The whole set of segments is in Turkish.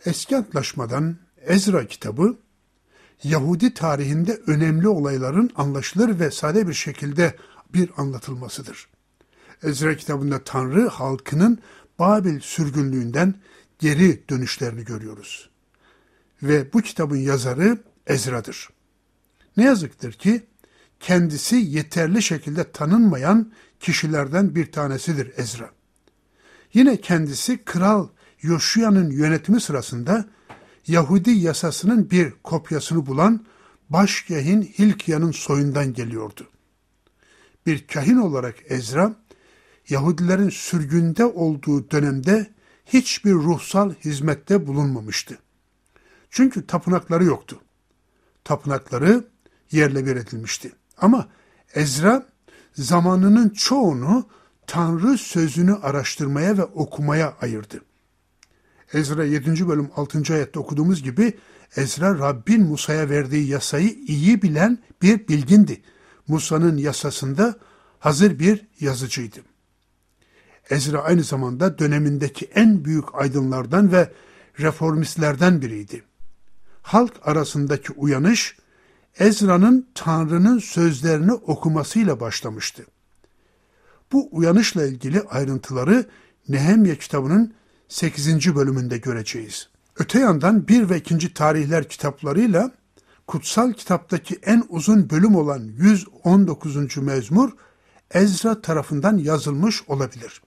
Eski Antlaşmadan Ezra kitabı, Yahudi tarihinde önemli olayların anlaşılır ve sade bir şekilde bir anlatılmasıdır. Ezra kitabında Tanrı halkının Babil sürgünlüğünden geri dönüşlerini görüyoruz. Ve bu kitabın yazarı Ezra'dır. Ne yazıktır ki kendisi yeterli şekilde tanınmayan kişilerden bir tanesidir Ezra. Yine kendisi Kral Yoşiya'nın yönetimi sırasında Yahudi yasasının bir kopyasını bulan başkahin Hilkia'nın soyundan geliyordu. Bir kahin olarak Ezra, Yahudilerin sürgünde olduğu dönemde hiçbir ruhsal hizmette bulunmamıştı. Çünkü tapınakları yoktu. Tapınakları yerle bir edilmişti. Ama Ezra zamanının çoğunu Tanrı sözünü araştırmaya ve okumaya ayırdı. Ezra 7. bölüm 6. ayette okuduğumuz gibi Ezra Rabbin Musa'ya verdiği yasayı iyi bilen bir bilgindi. Musa'nın yasasında hazır bir yazıcıydı. Ezra aynı zamanda dönemindeki en büyük aydınlardan ve reformistlerden biriydi. Halk arasındaki uyanış Ezra'nın Tanrı'nın sözlerini okumasıyla başlamıştı. Bu uyanışla ilgili ayrıntıları Nehemya kitabının 8. bölümünde göreceğiz. Öte yandan 1 ve 2. tarihler kitaplarıyla kutsal kitaptaki en uzun bölüm olan 119. mezmur Ezra tarafından yazılmış olabilir.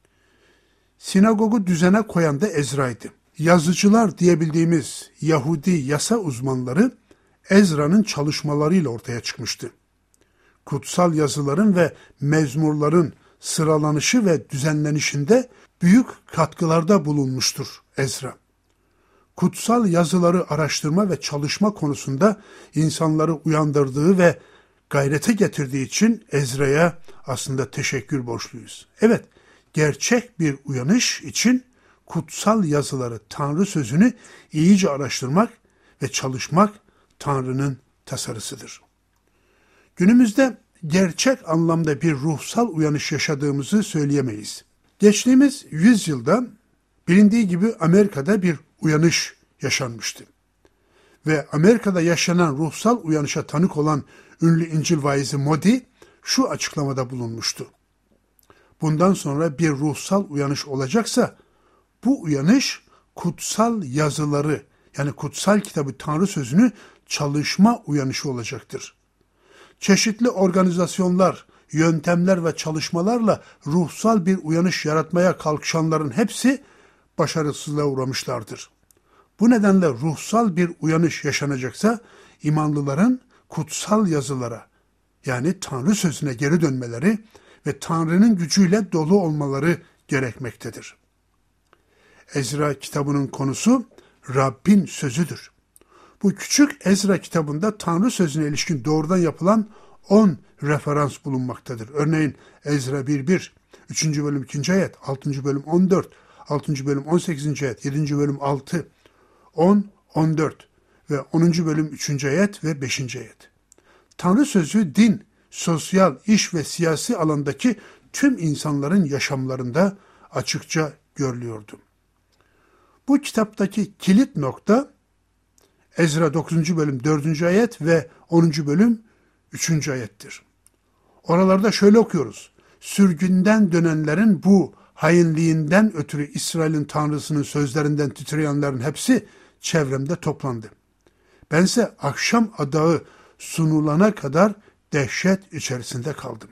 Sinagogu düzene koyan da Ezra'ydı. Yazıcılar diyebildiğimiz Yahudi yasa uzmanları Ezra'nın çalışmalarıyla ortaya çıkmıştı. Kutsal yazıların ve mezmurların sıralanışı ve düzenlenişinde büyük katkılarda bulunmuştur Ezra. Kutsal yazıları araştırma ve çalışma konusunda insanları uyandırdığı ve gayrete getirdiği için Ezra'ya aslında teşekkür borçluyuz. Evet, gerçek bir uyanış için kutsal yazıları, Tanrı sözünü iyice araştırmak ve çalışmak Tanrı'nın tasarısıdır. Günümüzde gerçek anlamda bir ruhsal uyanış yaşadığımızı söyleyemeyiz. Geçtiğimiz yüzyılda bilindiği gibi Amerika'da bir uyanış yaşanmıştı. Ve Amerika'da yaşanan ruhsal uyanışa tanık olan ünlü İncil vaizi Moody şu açıklamada bulunmuştu. Bundan sonra bir ruhsal uyanış olacaksa bu uyanış kutsal yazıları yani kutsal kitabı Tanrı sözünü çalışma uyanışı olacaktır. Çeşitli organizasyonlar, yöntemler ve çalışmalarla ruhsal bir uyanış yaratmaya kalkışanların hepsi başarısızlığa uğramışlardır. Bu nedenle ruhsal bir uyanış yaşanacaksa imanlıların kutsal yazılara yani Tanrı sözüne geri dönmeleri ve Tanrı'nın gücüyle dolu olmaları gerekmektedir. Ezra kitabının konusu Rabbin sözüdür. Bu küçük Ezra kitabında Tanrı sözüne ilişkin doğrudan yapılan 10 referans bulunmaktadır. Örneğin Ezra 1.1, 3. bölüm 2. ayet, 6. bölüm 14, 6. bölüm 18. ayet, 7. bölüm 6, 10, 14 ve 10. bölüm 3. ayet ve 5. ayet. Tanrı sözü din, sosyal, iş ve siyasi alandaki tüm insanların yaşamlarında açıkça görülüyordu. Bu kitaptaki kilit nokta Ezra 9. bölüm 4. ayet ve 10. bölüm 3. ayettir. Oralarda şöyle okuyoruz. Sürgünden dönenlerin bu hainliğinden ötürü İsrail'in Tanrısının sözlerinden titreyenlerin hepsi çevremde toplandı. Bense akşam adağı sunulana kadar dehşet içerisinde kaldım.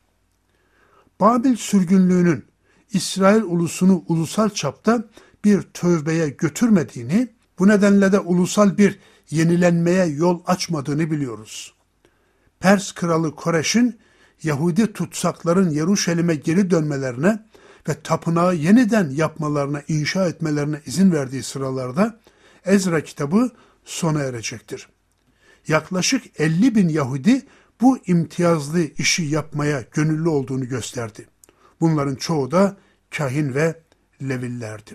Babil sürgünlüğünün İsrail ulusunu ulusal çapta bir tövbeye götürmediğini, bu nedenle de ulusal bir yenilenmeye yol açmadığını biliyoruz. Pers kralı Koreş'in Yahudi tutsakların Yeruşalim'e geri dönmelerine ve tapınağı yeniden yapmalarına, inşa etmelerine izin verdiği sıralarda Ezra kitabı sona erecektir. Yaklaşık 50.000 Yahudi bu imtiyazlı işi yapmaya gönüllü olduğunu gösterdi. Bunların çoğu da kahin ve Levililerdi.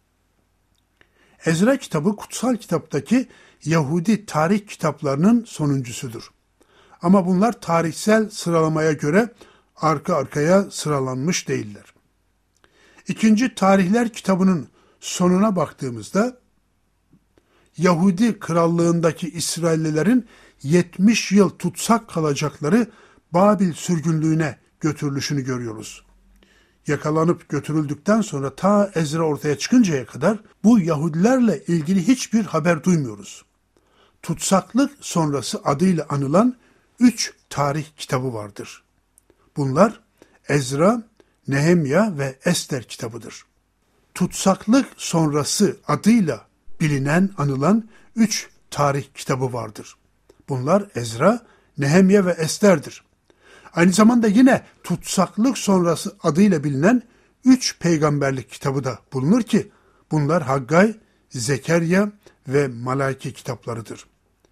Ezra kitabı kutsal kitaptaki Yahudi tarih kitaplarının sonuncusudur. Ama bunlar tarihsel sıralamaya göre arka arkaya sıralanmış değiller. İkinci Tarihler kitabının sonuna baktığımızda Yahudi krallığındaki İsraillilerin 70 yıl tutsak kalacakları Babil sürgünlüğüne götürülüşünü görüyoruz. Yakalanıp götürüldükten sonra ta Ezra ortaya çıkıncaya kadar bu Yahudilerle ilgili hiçbir haber duymuyoruz. Tutsaklık sonrası adıyla anılan 3 tarih kitabı vardır. Bunlar Ezra, Nehemya ve Ester kitabıdır. Tutsaklık sonrası adıyla bilinen, anılan 3 tarih kitabı vardır. Bunlar Ezra, Nehemya ve Ester'dir. Aynı zamanda yine tutsaklık sonrası adıyla bilinen 3 peygamberlik kitabı da bulunur ki bunlar Haggay, Zekeriya ve Malaki kitaplarıdır.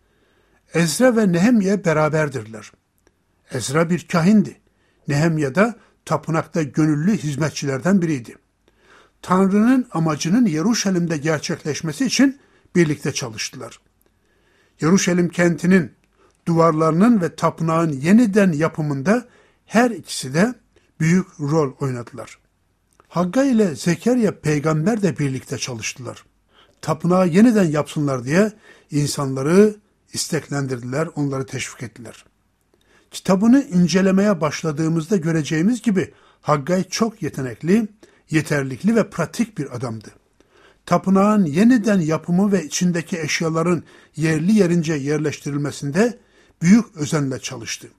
Ezra ve Nehemya beraberdirler. Ezra bir kahindi. Nehemya da tapınakta gönüllü hizmetçilerden biriydi. Tanrı'nın amacının Yeruşalim'de gerçekleşmesi için birlikte çalıştılar. Yeruşalim kentinin duvarlarının ve tapınağın yeniden yapımında her ikisi de büyük rol oynadılar. Haggay ile Zekeriya peygamber de birlikte çalıştılar. Tapınağı yeniden yapsınlar diye insanları isteklendirdiler, onları teşvik ettiler. Kitabını incelemeye başladığımızda göreceğimiz gibi Haggay çok yetenekli, yeterlikli ve pratik bir adamdı. Tapınağın yeniden yapımı ve içindeki eşyaların yerli yerince yerleştirilmesinde büyük özenle çalıştı.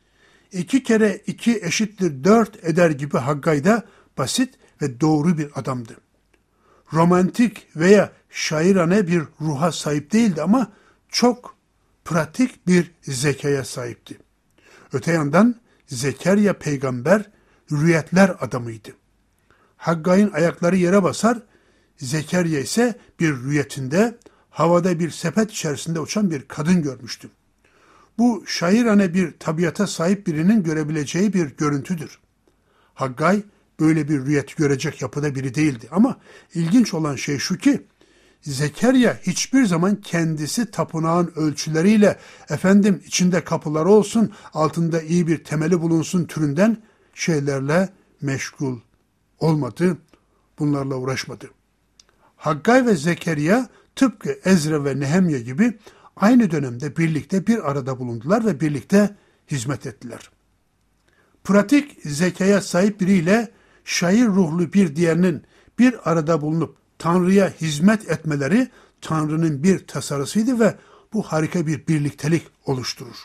2 kere 2 eşittir 4 eder gibi Haggay da basit ve doğru bir adamdı. Romantik veya şairane bir ruha sahip değildi ama çok pratik bir zekaya sahipti. Öte yandan Zekeriya peygamber rüyetler adamıydı. Haggay'ın ayakları yere basar, Zekeriya ise bir rüyetinde havada bir sepet içerisinde uçan bir kadın görmüştü. Bu şairane bir tabiata sahip birinin görebileceği bir görüntüdür. Haggay böyle bir rüyet görecek yapıda biri değildi ama ilginç olan şey şu ki Zekeriya hiçbir zaman kendisi tapınağın ölçüleriyle içinde kapıları olsun, altında iyi bir temeli bulunsun türünden şeylerle meşgul olmadı, bunlarla uğraşmadı. Haggay ve Zekeriya tıpkı Ezra ve Nehemya gibi aynı dönemde birlikte bir arada bulundular ve birlikte hizmet ettiler. Pratik zekaya sahip biriyle şair ruhlu bir diğerinin bir arada bulunup Tanrı'ya hizmet etmeleri Tanrı'nın bir tasarısıydı ve bu harika bir birliktelik oluşturur.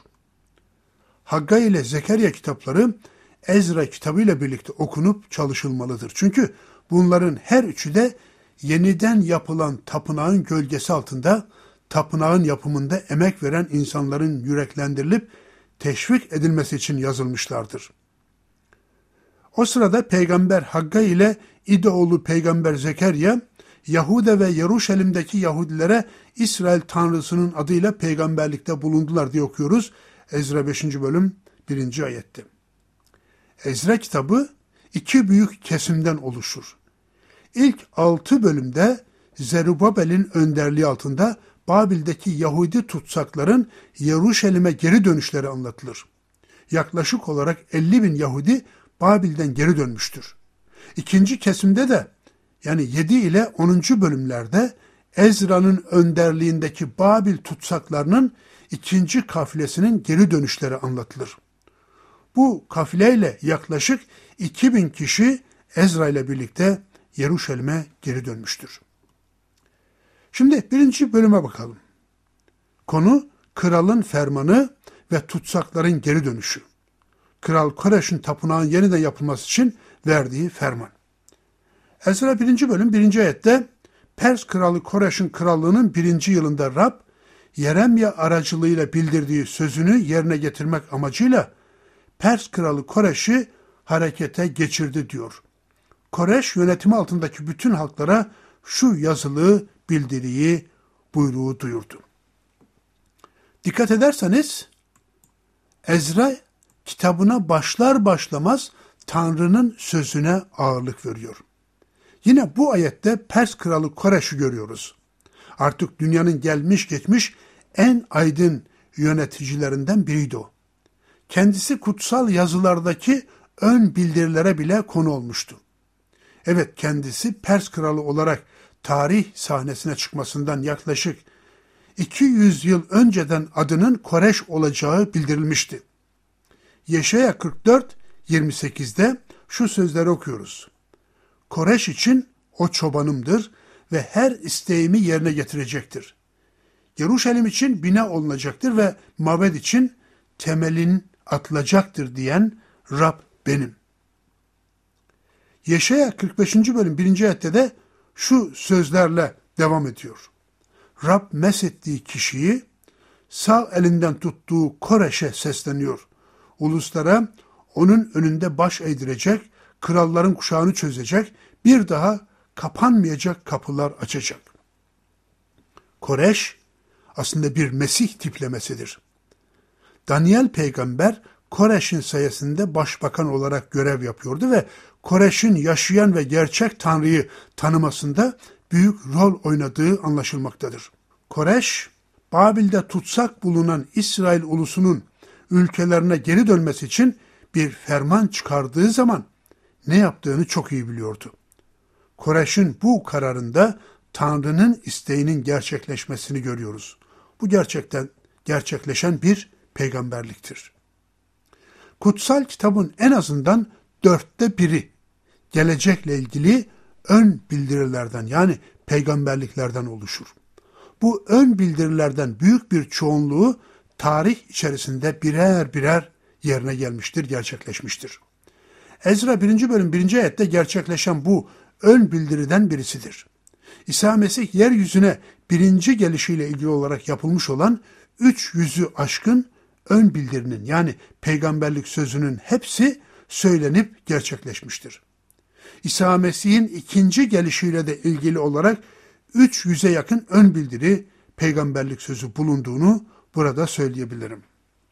Haggay ile Zekeriya kitapları Ezra kitabıyla birlikte okunup çalışılmalıdır. Çünkü bunların her üçü de yeniden yapılan tapınağın gölgesi altında, tapınağın yapımında emek veren insanların yüreklendirilip teşvik edilmesi için yazılmışlardır. O sırada Peygamber Haggay ile İdoğlu Peygamber Zekeriya, Yahuda ve Yeruşalim'deki Yahudilere İsrail Tanrısının adıyla peygamberlikte bulundular diye okuyoruz. Ezra 5. bölüm 1. ayette. Ezra kitabı 2 büyük kesimden oluşur. İlk 6 bölümde Zerubabel'in önderliği altında Babil'deki Yahudi tutsakların Yeruşalim'e geri dönüşleri anlatılır. Yaklaşık olarak 50.000 Yahudi Babil'den geri dönmüştür. İkinci kesimde de yani 7 ile 10. bölümlerde Ezra'nın önderliğindeki Babil tutsaklarının ikinci kafilesinin geri dönüşleri anlatılır. Bu kafileyle yaklaşık 2000 kişi Ezra ile birlikte Yeruşalim'e geri dönmüştür. Şimdi 1. bölüme bakalım. Konu kralın fermanı ve tutsakların geri dönüşü. Kral Koreş'in tapınağın yeniden yapılması için verdiği ferman. Ezra 1. bölüm 1. ayette Pers kralı Koreş'in krallığının 1. yılında Rab, Yeremya aracılığıyla bildirdiği sözünü yerine getirmek amacıyla Pers kralı Koreş'i harekete geçirdi diyor. Koreş yönetimi altındaki bütün halklara şu yazılı bildiriyi, buyruğu duyurdu. Dikkat ederseniz Ezra kitabına başlar başlamaz Tanrı'nın sözüne ağırlık veriyor. Yine bu ayette Pers kralı Koreş'i görüyoruz. Artık dünyanın gelmiş geçmiş en aydın yöneticilerinden biriydi o. Kendisi kutsal yazılardaki ön bildirilere bile konu olmuştu. Evet, kendisi Pers kralı olarak tarih sahnesine çıkmasından yaklaşık 200 yıl önceden adının Koreş olacağı bildirilmişti. Yeşaya 44:28'de şu sözleri okuyoruz. Koreş için o çobanımdır ve her isteğimi yerine getirecektir. Yeruşalim için bina olunacaktır ve mabed için temelin atılacaktır diyen Rab benim. Yeşaya 45. bölüm 1. ayette de şu sözlerle devam ediyor. Rab meshettiği kişiyi sağ elinden tuttuğu Koreş'e sesleniyor. Uluslara onun önünde baş eğdirecek, kralların kuşağını çözecek, bir daha kapanmayacak kapılar açacak. Koreş aslında bir Mesih tiplemesidir. Daniel peygamber Koreş'in sayesinde başbakan olarak görev yapıyordu ve Koreş'in yaşayan ve gerçek Tanrı'yı tanımasında büyük rol oynadığı anlaşılmaktadır. Koreş, Babil'de tutsak bulunan İsrail ulusunun ülkelerine geri dönmesi için bir ferman çıkardığı zaman ne yaptığını çok iyi biliyordu. Koreş'in bu kararında Tanrı'nın isteğinin gerçekleşmesini görüyoruz. Bu gerçekten gerçekleşen bir peygamberliktir. Kutsal kitabın en azından 1/4 gelecekle ilgili ön bildirilerden yani peygamberliklerden oluşur. Bu ön bildirilerden büyük bir çoğunluğu tarih içerisinde birer birer yerine gelmiştir, gerçekleşmiştir. Ezra 1. bölüm 1. ayette gerçekleşen bu ön bildiriden birisidir. İsa Mesih yeryüzüne birinci gelişiyle ilgili olarak yapılmış olan 300'ü aşkın ön bildirinin yani peygamberlik sözünün hepsi söylenip gerçekleşmiştir. İsa Mesih'in ikinci gelişiyle de ilgili olarak 300'e yakın ön bildiri peygamberlik sözü bulunduğunu burada söyleyebilirim.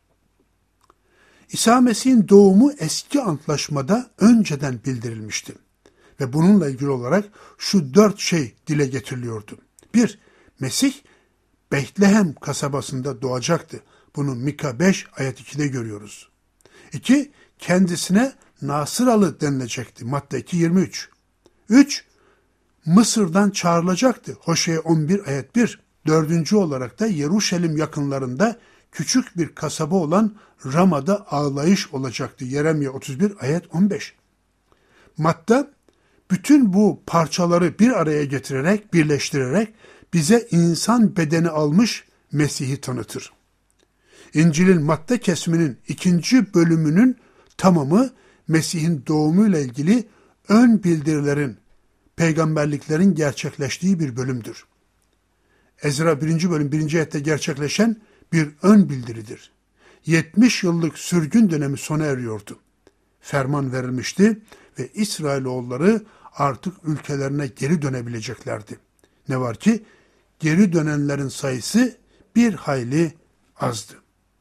İsa Mesih'in doğumu eski antlaşmada önceden bildirilmişti. Ve bununla ilgili olarak şu 4 şey dile getiriliyordu. 1. Mesih Betlehem kasabasında doğacaktı. Bunu Mika 5 ayet 2'de görüyoruz. 2. Kendisine Nasıralı denilecekti. Matta 2:23. 3. Mısır'dan çağrılacaktı. Hoşea 11 ayet 1. 4. olarak da Yeruşalim yakınlarında küçük bir kasaba olan Rama'da ağlayış olacaktı. Yeremye 31 ayet 15. Matta bütün bu parçaları bir araya getirerek, birleştirerek bize insan bedeni almış Mesih'i tanıtır. İncil'in Matta kesiminin 2. bölümünün tamamı Mesih'in doğumuyla ilgili ön bildirilerin, peygamberliklerin gerçekleştiği bir bölümdür. Ezra 1. bölüm 1. ayette gerçekleşen bir ön bildiridir. 70 yıllık sürgün dönemi sona eriyordu. Ferman verilmişti ve İsrailoğulları artık ülkelerine geri dönebileceklerdi. Ne var ki geri dönenlerin sayısı bir hayli azdı.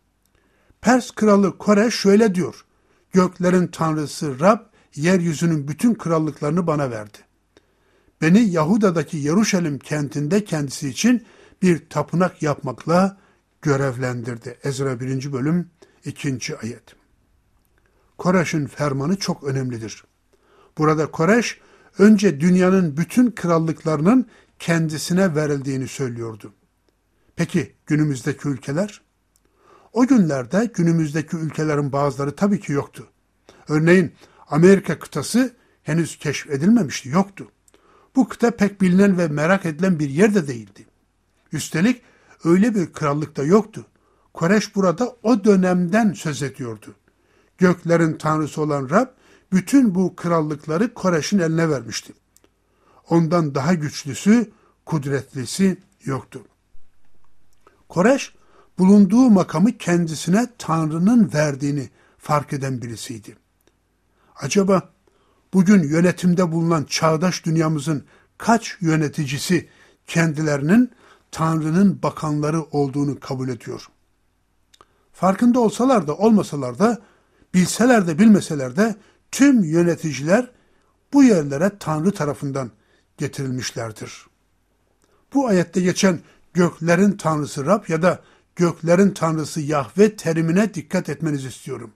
Pers kralı Kore şöyle diyor: göklerin tanrısı Rab yeryüzünün bütün krallıklarını bana verdi. Beni Yahuda'daki Yeruşalim kentinde kendisi için bir tapınak yapmakla görevlendirdi. Ezra 1. bölüm 2. ayet. Koreş'in fermanı çok önemlidir. Burada Koreş önce dünyanın bütün krallıklarının kendisine verildiğini söylüyordu. Peki günümüzdeki ülkeler? O günlerde günümüzdeki ülkelerin bazıları tabii ki yoktu. Örneğin Amerika kıtası henüz keşfedilmemişti, yoktu. Bu kıta pek bilinen ve merak edilen bir yer de değildi. Üstelik öyle bir krallık da yoktu. Koreş burada o dönemden söz ediyordu. Göklerin tanrısı olan Rab bütün bu krallıkları Koreş'in eline vermişti. Ondan daha güçlüsü, kudretlisi yoktu. Koreş bulunduğu makamı kendisine Tanrı'nın verdiğini fark eden birisiydi. Acaba bugün yönetimde bulunan çağdaş dünyamızın kaç yöneticisi kendilerinin Tanrı'nın bakanları olduğunu kabul ediyor? Farkında olsalar da olmasalar da, bilseler de bilmeseler de tüm yöneticiler bu yerlere Tanrı tarafından getirilmişlerdir. Bu ayette geçen göklerin tanrısı Rab ya da göklerin tanrısı Yahve terimine dikkat etmenizi istiyorum.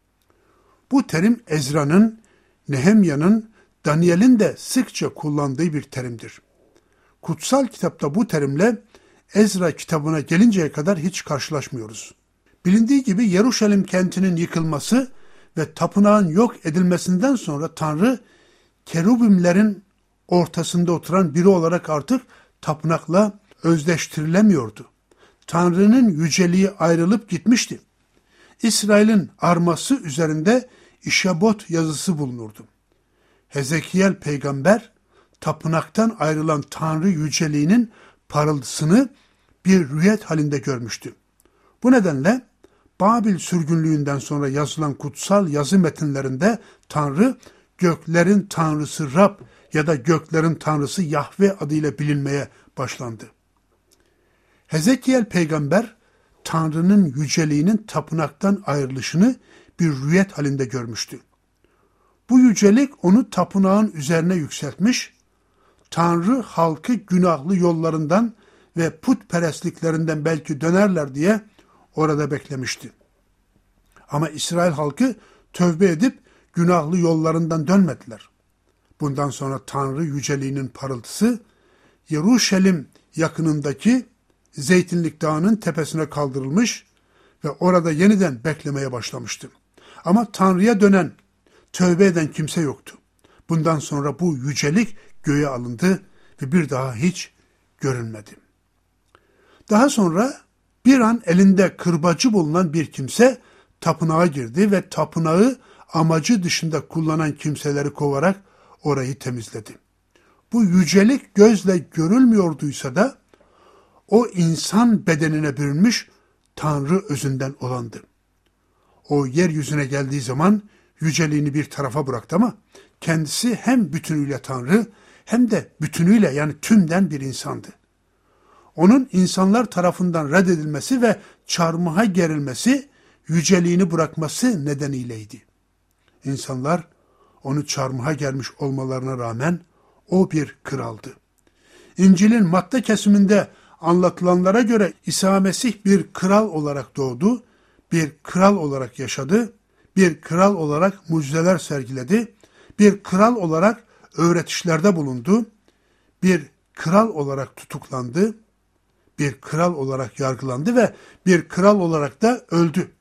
Bu terim Ezra'nın, Nehemya'nın, Daniel'in de sıkça kullandığı bir terimdir. Kutsal kitapta bu terimle Ezra kitabına gelinceye kadar hiç karşılaşmıyoruz. Bilindiği gibi Yeruşalim kentinin yıkılması ve tapınağın yok edilmesinden sonra Tanrı kerubimlerin ortasında oturan biri olarak artık tapınakla özdeştirilemiyordu. Tanrı'nın yüceliği ayrılıp gitmişti. İsrail'in arması üzerinde İşabot yazısı bulunurdu. Hezekiel peygamber tapınaktan ayrılan Tanrı yüceliğinin parıltısını bir rüyet halinde görmüştü. Bu nedenle Babil sürgünlüğünden sonra yazılan kutsal yazı metinlerinde Tanrı göklerin tanrısı Rab ya da göklerin tanrısı Yahve adıyla bilinmeye başlandı. Hezekiel peygamber Tanrı'nın yüceliğinin tapınaktan ayrılışını bir rüyet halinde görmüştü. Bu yücelik onu tapınağın üzerine yükseltmiş, Tanrı halkı günahlı yollarından ve putperestliklerinden belki dönerler diye orada beklemişti. Ama İsrail halkı tövbe edip günahlı yollarından dönmediler. Bundan sonra Tanrı yüceliğinin parıltısı Yeruşalim yakınındaki Zeytinlik Dağı'nın tepesine kaldırılmış ve orada yeniden beklemeye başlamıştı. Ama Tanrı'ya dönen, tövbe eden kimse yoktu. Bundan sonra bu yücelik göğe alındı ve bir daha hiç görünmedi. Daha sonra bir an elinde kırbacı bulunan bir kimse tapınağa girdi ve tapınağı amacı dışında kullanan kimseleri kovarak orayı temizledi. Bu yücelik gözle görülmüyorduysa da o insan bedenine bürünmüş Tanrı özünden olandı. O yeryüzüne geldiği zaman yüceliğini bir tarafa bıraktı ama kendisi hem bütünüyle Tanrı hem de bütünüyle yani tümden bir insandı. Onun insanlar tarafından reddedilmesi ve çarmıha gerilmesi yüceliğini bırakması nedeniyleydi. İnsanlar onu çarmıha germiş olmalarına rağmen o bir kraldı. İncil'in madde kesiminde anlatılanlara göre İsa Mesih bir kral olarak doğdu, bir kral olarak yaşadı, bir kral olarak mucizeler sergiledi, bir kral olarak öğretişlerde bulundu, bir kral olarak tutuklandı, bir kral olarak yargılandı ve bir kral olarak da öldü.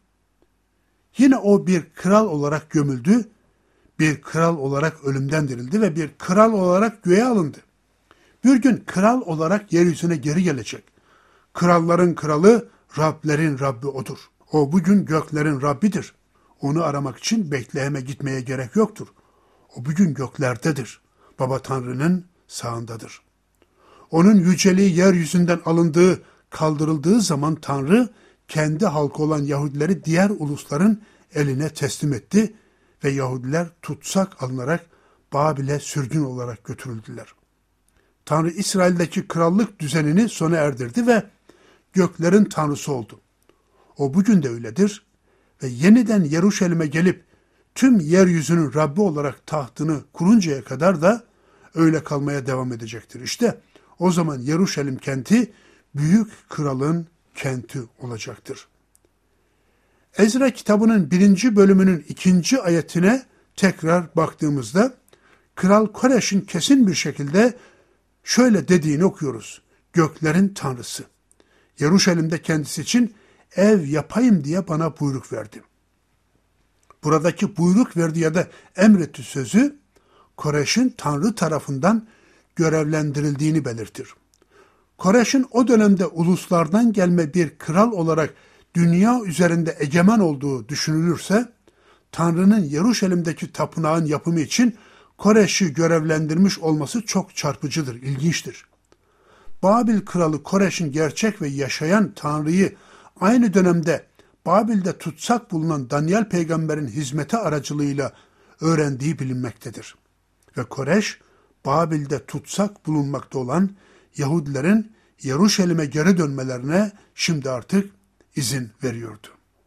Yine o bir kral olarak gömüldü, bir kral olarak ölümden dirildi ve bir kral olarak göğe alındı. Bir gün kral olarak yeryüzüne geri gelecek. Kralların kralı, Rablerin Rabbi odur. O bugün göklerin Rabbidir. Onu aramak için Betlehem'e gitmeye gerek yoktur. O bugün göklerdedir. Baba Tanrı'nın sağındadır. Onun yüceliği yeryüzünden alındığı, kaldırıldığı zaman Tanrı kendi halkı olan Yahudileri diğer ulusların eline teslim etti ve Yahudiler tutsak alınarak Babil'e sürgün olarak götürüldüler. Tanrı İsrail'deki krallık düzenini sona erdirdi ve göklerin tanrısı oldu. O bugün de öyledir ve yeniden Yeruşalim'e gelip tüm yeryüzünün Rabbi olarak tahtını kuruncaya kadar da öyle kalmaya devam edecektir. İşte o zaman Yeruşalim kenti büyük kralın kenti olacaktır. Ezra kitabının 1. bölümünün 2. ayetine tekrar baktığımızda Kral Koreş'in kesin bir şekilde şöyle dediğini okuyoruz. Göklerin tanrısı. Yeruşalim'de kendisi için ev yapayım diye bana buyruk verdi. Buradaki buyruk verdi ya da emretti sözü Koreş'in Tanrı tarafından görevlendirildiğini belirtir. Koreş'in o dönemde uluslardan gelme bir kral olarak dünya üzerinde egemen olduğu düşünülürse, Tanrı'nın Yeruşalim'deki tapınağın yapımı için Koreş'i görevlendirmiş olması çok çarpıcıdır, ilginçtir. Babil kralı Koreş'in gerçek ve yaşayan Tanrı'yı aynı dönemde Babil'de tutsak bulunan Daniel peygamberin hizmeti aracılığıyla öğrendiği bilinmektedir. Ve Koreş, Babil'de tutsak bulunmakta olan Yahudilerin Yeruşalim'e geri dönmelerine şimdi artık izin veriyordu.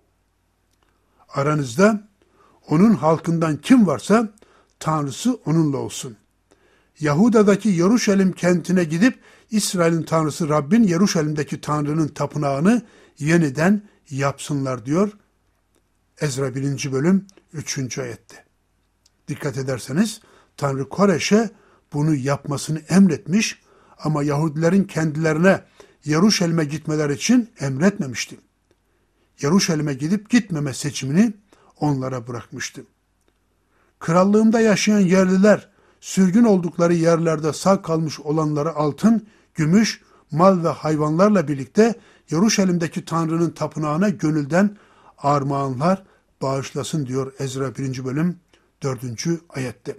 Aranızda onun halkından kim varsa Tanrısı onunla olsun. Yahuda'daki Yeruşalim kentine gidip İsrail'in Tanrısı Rabbin Yeruşalim'deki Tanrı'nın tapınağını yeniden yapsınlar diyor Ezra 1. bölüm 3. ayette. Dikkat ederseniz Tanrı Koreş'e bunu yapmasını emretmiş ama Yahudilerin kendilerine Yeruşalim'e gitmeler için emretmemişti. Yeruşalim'e gidip gitmeme seçimini onlara bırakmıştı. Krallığımda yaşayan yerliler, sürgün oldukları yerlerde sağ kalmış olanları altın, gümüş, mal ve hayvanlarla birlikte Yeruşalim'deki Tanrı'nın tapınağına gönülden armağanlar bağışlasın diyor Ezra 1. bölüm 4. ayette.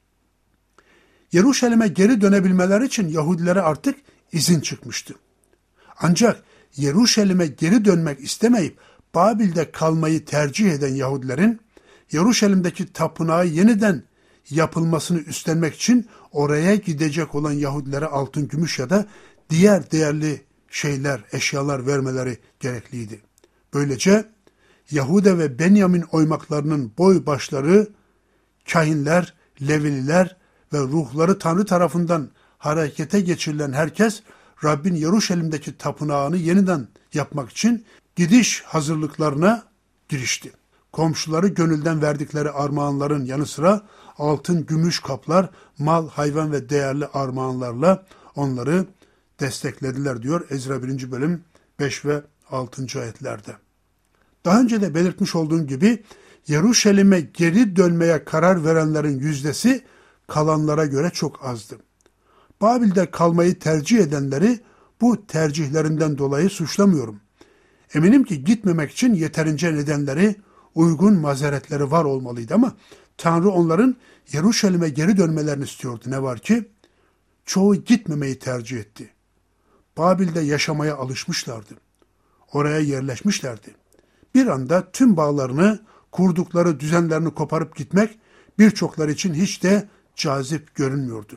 Yeruşalim'e geri dönebilmeler için Yahudilere artık izin çıkmıştı. Ancak Yeruşalim'e geri dönmek istemeyip Babil'de kalmayı tercih eden Yahudilerin Yeruşalim'deki tapınağı yeniden yapılmasını üstlenmek için oraya gidecek olan Yahudilere altın, gümüş ya da diğer değerli şeyler, eşyalar vermeleri gerekliydi. Böylece Yahude ve Benyamin oymaklarının boy başları, kahinler, Levililer ve ruhları Tanrı tarafından harekete geçirilen herkes, Rabbin Yeruşalim'deki tapınağını yeniden yapmak için gidiş hazırlıklarına girişti. Komşuları gönülden verdikleri armağanların yanı sıra altın, gümüş kaplar, mal, hayvan ve değerli armağanlarla onları desteklediler diyor Ezra 1. bölüm 5 ve 6. ayetlerde. Daha önce de belirtmiş olduğum gibi Yeruşalim'e geri dönmeye karar verenlerin yüzdesi kalanlara göre çok azdı. Babil'de kalmayı tercih edenleri bu tercihlerinden dolayı suçlamıyorum. Eminim ki gitmemek için yeterince nedenleri, uygun mazeretleri var olmalıydı ama Tanrı onların Yeruşalim'e geri dönmelerini istiyordu. Ne var ki çoğu gitmemeyi tercih etti. Babil'de yaşamaya alışmışlardı. Oraya yerleşmişlerdi. Bir anda tüm bağlarını, kurdukları düzenlerini koparıp gitmek birçokları için hiç de cazip görünmüyordu.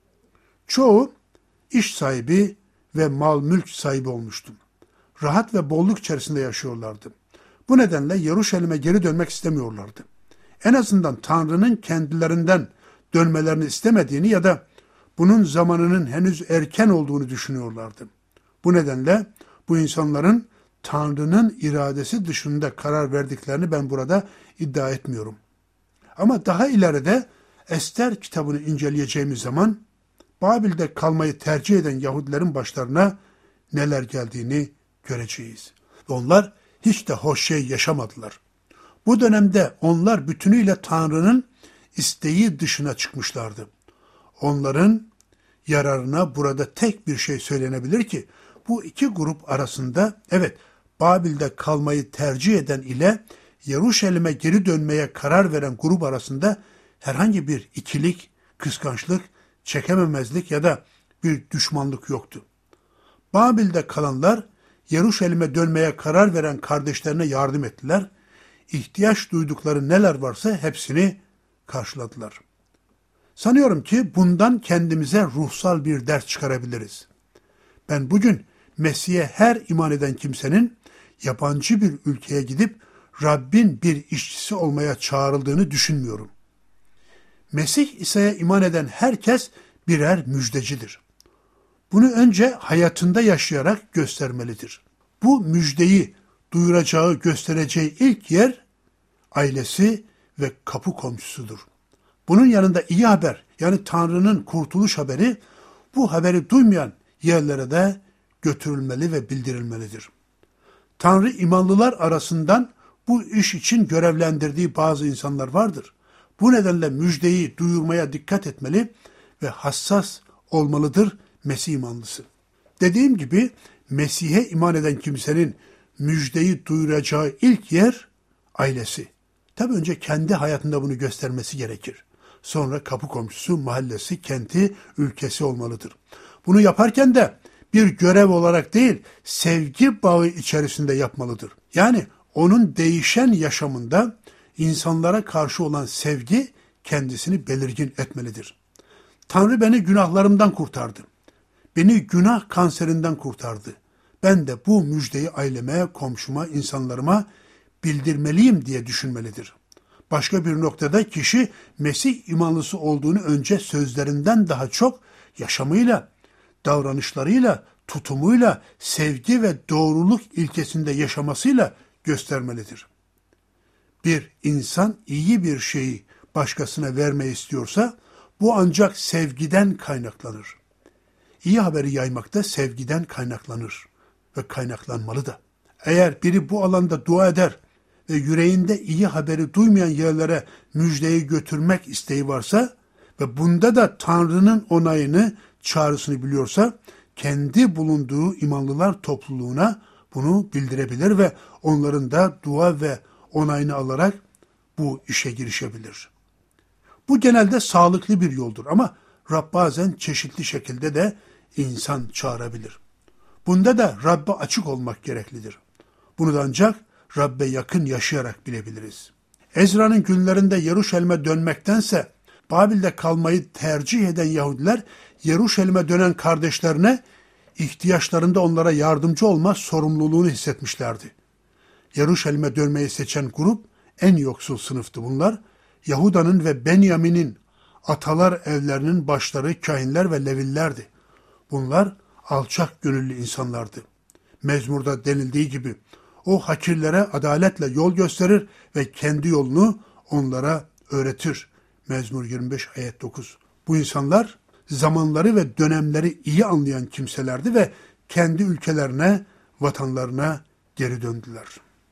Çoğu iş sahibi ve mal mülk sahibi olmuştu. Rahat ve bolluk içerisinde yaşıyorlardı. Bu nedenle Yeruşalim'e geri dönmek istemiyorlardı. En azından Tanrı'nın kendilerinden dönmelerini istemediğini ya da bunun zamanının henüz erken olduğunu düşünüyorlardı. Bu nedenle bu insanların Tanrı'nın iradesi dışında karar verdiklerini ben burada iddia etmiyorum. Ama daha ileride Ester kitabını inceleyeceğimiz zaman Babil'de kalmayı tercih eden Yahudilerin başlarına neler geldiğini göreceğiz. Onlar hiç de hoş şey yaşamadılar. Bu dönemde onlar bütünüyle Tanrı'nın isteği dışına çıkmışlardı. Onların yararına burada tek bir şey söylenebilir ki bu iki grup arasında evet Babil'de kalmayı tercih eden ile Yeruşalim'e geri dönmeye karar veren grup arasında herhangi bir ikilik, kıskançlık, çekememezlik ya da bir düşmanlık yoktu. Babil'de kalanlar Yeruşalim'e dönmeye karar veren kardeşlerine yardım ettiler. İhtiyaç duydukları neler varsa hepsini karşıladılar. Sanıyorum ki bundan kendimize ruhsal bir ders çıkarabiliriz. Ben bugün Mesih'e her iman eden kimsenin yabancı bir ülkeye gidip Rabbin bir işçisi olmaya çağrıldığını düşünmüyorum. Mesih İsa'ya iman eden herkes birer müjdecidir. Bunu önce hayatında yaşayarak göstermelidir. Bu müjdeyi duyuracağı, göstereceği ilk yer ailesi ve kapı komşusudur. Bunun yanında iyi haber, yani Tanrı'nın kurtuluş haberi, bu haberi duymayan yerlere de götürülmeli ve bildirilmelidir. Tanrı imanlılar arasından bu iş için görevlendirdiği bazı insanlar vardır. Bu nedenle müjdeyi duyurmaya dikkat etmeli ve hassas olmalıdır Mesih imanlısı. Dediğim gibi Mesih'e iman eden kimsenin müjdeyi duyuracağı ilk yer ailesi. Tabii önce kendi hayatında bunu göstermesi gerekir. Sonra kapı komşusu, mahallesi, kenti, ülkesi olmalıdır. Bunu yaparken de bir görev olarak değil, sevgi bağı içerisinde yapmalıdır. Yani onun değişen yaşamında insanlara karşı olan sevgi kendisini belirgin etmelidir. Tanrı beni günahlarımdan kurtardı. Beni günah kanserinden kurtardı. Ben de bu müjdeyi aileme, komşuma, insanlarıma bildirmeliyim diye düşünmelidir. Başka bir noktada kişi Mesih imanlısı olduğunu önce sözlerinden daha çok yaşamıyla, davranışlarıyla, tutumuyla, sevgi ve doğruluk ilkesinde yaşamasıyla göstermelidir. Bir insan iyi bir şeyi başkasına vermeyi istiyorsa bu ancak sevgiden kaynaklanır. İyi haberi yaymakta sevgiden kaynaklanır ve kaynaklanmalı da. Eğer biri bu alanda dua eder ve yüreğinde iyi haberi duymayan yerlere müjdeyi götürmek isteği varsa ve bunda da Tanrı'nın onayını, çağrısını biliyorsa, kendi bulunduğu imanlılar topluluğuna bunu bildirebilir ve onların da dua ve onayını alarak bu işe girişebilir. Bu genelde sağlıklı bir yoldur ama Rab bazen çeşitli şekilde de insan çağırabilir. Bunda da Rab'be açık olmak gereklidir. Bunu da ancak Rab'be yakın yaşayarak bilebiliriz. Ezra'nın günlerinde Yeruşalim'e dönmektense Babil'de kalmayı tercih eden Yahudiler Yeruşalim'e dönen kardeşlerine ihtiyaçlarında onlara yardımcı olma sorumluluğunu hissetmişlerdi. Yeruşalim'e dönmeyi seçen grup en yoksul sınıftı bunlar. Yahuda'nın ve Benyamin'in atalar evlerinin başları kâhinler ve levillerdi. Bunlar alçak gönüllü insanlardı. Mezmurda denildiği gibi o hakirlere adaletle yol gösterir ve kendi yolunu onlara öğretir. Mezmur 25 ayet 9. Bu insanlar zamanları ve dönemleri iyi anlayan kimselerdi ve kendi ülkelerine, vatanlarına geri döndüler.